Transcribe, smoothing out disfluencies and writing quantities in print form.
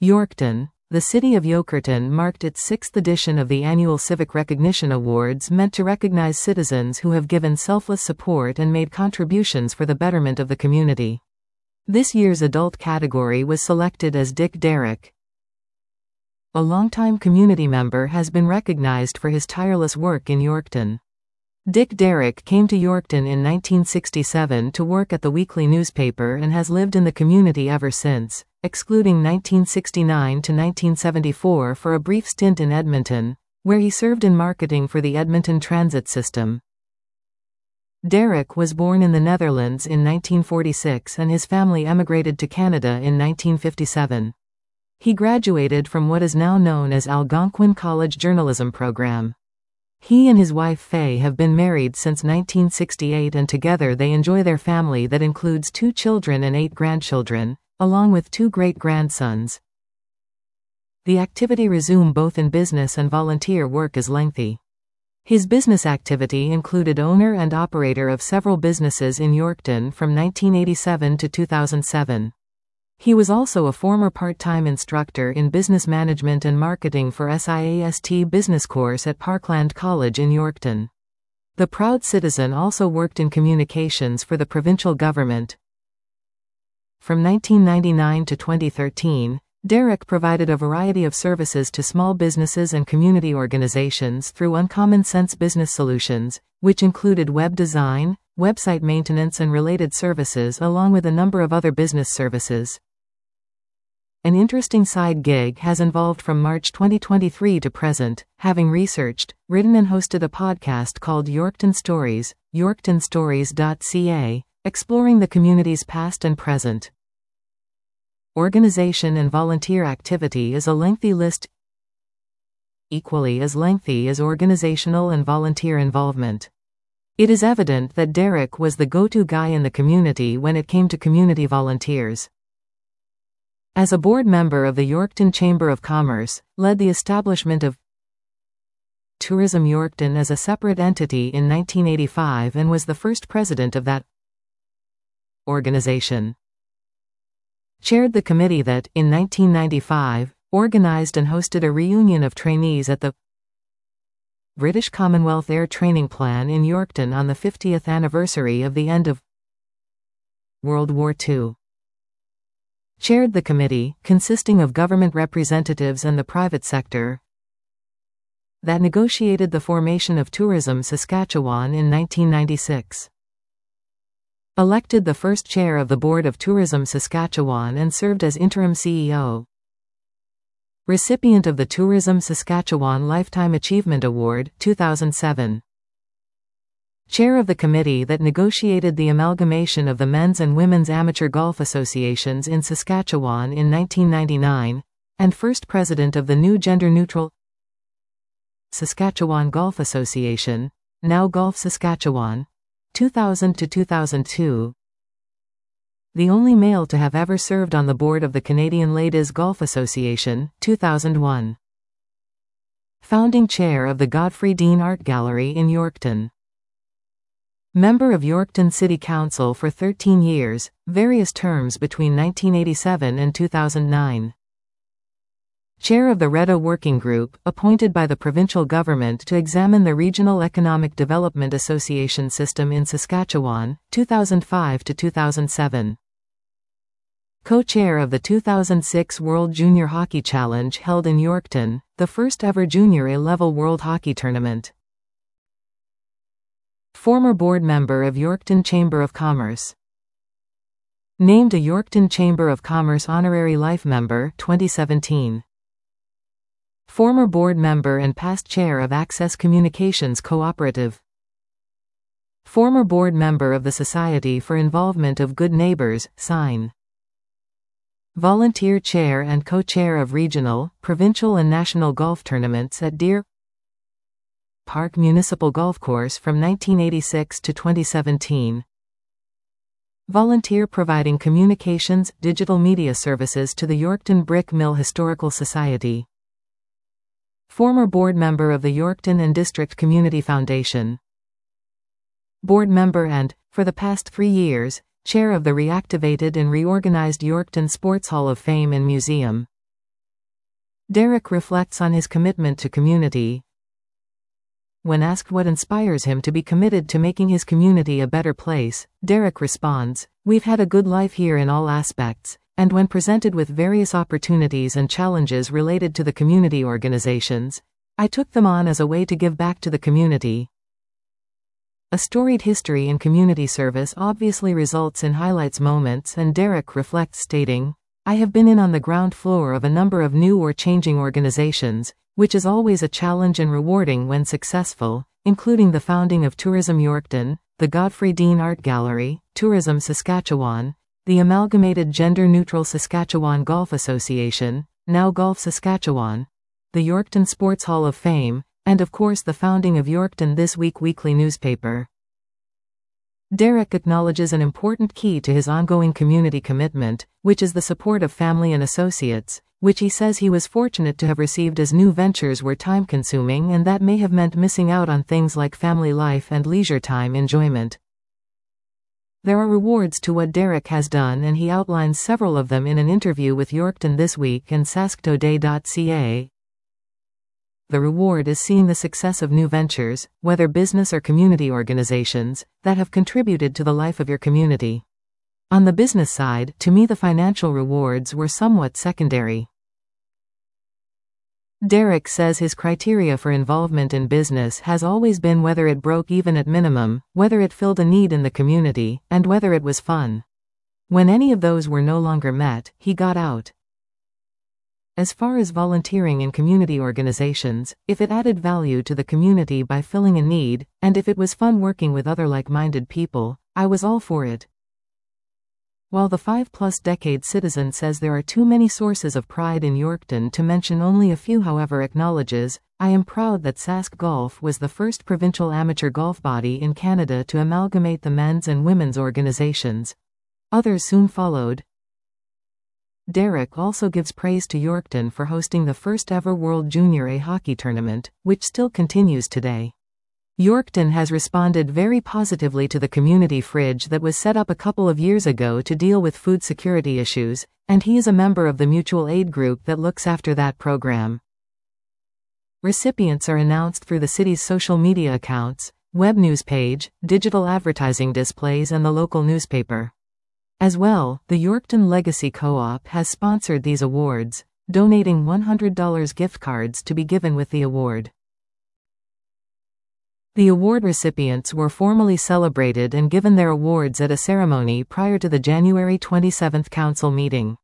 Yorkton. The city of Yorkton marked its 6th edition of the annual Civic Recognition Awards, meant to recognize citizens who have given selfless support and made contributions for the betterment of the community. This year's adult category was selected as Dick Derrick. A longtime community member has been recognized for his tireless work in Yorkton. Dick Derrick came to Yorkton in 1967 to work at the weekly newspaper and has lived in the community ever since, excluding 1969 to 1974 for a brief stint in Edmonton, where he served in marketing for the Edmonton Transit System. Derrick was born in the Netherlands in 1946 and his family emigrated to Canada in 1957. He graduated from what is now known as Algonquin College Journalism Program. He and his wife Faye have been married since 1968 and together they enjoy their family that includes 2 children and 8 grandchildren, along with 2 great-grandsons. The activity resumed both in business and volunteer work is lengthy. His business activity included owner and operator of several businesses in Yorkton from 1987 to 2007. He was also a former part-time instructor in business management and marketing for SIAST business course at Parkland College in Yorkton. The proud citizen also worked in communications for the provincial government. From 1999 to 2013, Derrick provided a variety of services to small businesses and community organizations through Uncommon Sense Business Solutions, which included web design, website maintenance and related services along with a number of other business services. An interesting side gig has involved from March 2023 to present, having researched, written and hosted a podcast called Yorkton Stories, yorktonstories.ca, exploring the community's past and present. Organization and volunteer activity is a lengthy list. Equally as lengthy is organizational and volunteer involvement. It is evident that Derrick was the go-to guy in the community when it came to community volunteers. As a board member of the Yorkton Chamber of Commerce, led the establishment of Tourism Yorkton as a separate entity in 1985 and was the first president of that organization. Chaired the committee that, in 1995, organized and hosted a reunion of trainees at the British Commonwealth Air Training Plan in Yorkton on the 50th anniversary of the end of World War II. Chaired the committee, consisting of government representatives and the private sector, that negotiated the formation of Tourism Saskatchewan in 1996. Elected the first chair of the Board of Tourism Saskatchewan and served as interim CEO. Recipient of the Tourism Saskatchewan Lifetime Achievement Award, 2007. Chair of the committee that negotiated the amalgamation of the Men's and Women's Amateur Golf Associations in Saskatchewan in 1999, and first president of the new gender-neutral Saskatchewan Golf Association, now Golf Saskatchewan, 2000 to 2002. The only male to have ever served on the board of the Canadian Ladies Golf Association, 2001. Founding chair of the Godfrey Dean Art Gallery in Yorkton. Member of Yorkton City Council for 13 years, various terms between 1987 and 2009. Chair of the REDA Working Group, appointed by the provincial government to examine the Regional Economic Development Association system in Saskatchewan, 2005 to 2007. Co-chair of the 2006 World Junior Hockey Challenge held in Yorkton, the first ever junior A-level World Hockey Tournament. Former board member of Yorkton Chamber of Commerce. Named a Yorkton Chamber of Commerce Honorary Life Member, 2017. Former board member and past chair of Access Communications Cooperative. Former board member of the Society for Involvement of Good Neighbors, SIGN. Volunteer chair and co-chair of regional, provincial and national golf tournaments at Deer Park Municipal Golf Course from 1986 to 2017. Volunteer providing communications, digital media services to the Yorkton Brick Mill Historical Society. Former board member of the Yorkton and District Community Foundation. Board member and, for the past 3 years, chair of the reactivated and reorganized Yorkton Sports Hall of Fame and Museum. Derek reflects on his commitment to community. When asked what inspires him to be committed to making his community a better place, Derek responds, "We've had a good life here in all aspects, and when presented with various opportunities and challenges related to the community organizations, I took them on as a way to give back to the community." A storied history in community service obviously results in highlights moments, and Derek reflects stating, "I have been in on the ground floor of a number of new or changing organizations, which is always a challenge and rewarding when successful, including the founding of Tourism Yorkton, the Godfrey Dean Art Gallery, Tourism Saskatchewan, the Amalgamated Gender-Neutral Saskatchewan Golf Association, now Golf Saskatchewan, the Yorkton Sports Hall of Fame, and of course the founding of Yorkton This Week weekly newspaper." Derek acknowledges an important key to his ongoing community commitment, which is the support of family and associates, which he says he was fortunate to have received as new ventures were time-consuming and that may have meant missing out on things like family life and leisure time enjoyment. There are rewards to what Derek has done, and he outlines several of them in an interview with Yorkton This Week and sasktoday.ca. The reward is seeing the success of new ventures, whether business or community organizations, that have contributed to the life of your community. On the business side, to me the financial rewards were somewhat secondary. Derek says his criteria for involvement in business has always been whether it broke even at minimum, whether it filled a need in the community, and whether it was fun. When any of those were no longer met, he got out. As far as volunteering in community organizations, if it added value to the community by filling a need, and if it was fun working with other like-minded people, I was all for it. While the 5-plus-decade citizen says there are too many sources of pride in Yorkton to mention only a few, however, acknowledges, "I am proud that Sask Golf was the first provincial amateur golf body in Canada to amalgamate the men's and women's organizations. Others soon followed." Derek also gives praise to Yorkton for hosting the first ever World Junior A hockey tournament, which still continues today. Yorkton has responded very positively to the community fridge that was set up a couple of years ago to deal with food security issues, and he is a member of the mutual aid group that looks after that program. Recipients are announced through the city's social media accounts, web news page, digital advertising displays, and the local newspaper. As well, the Yorkton Legacy Co-op has sponsored these awards, donating $100 gift cards to be given with the award. The award recipients were formally celebrated and given their awards at a ceremony prior to the January 27 council meeting.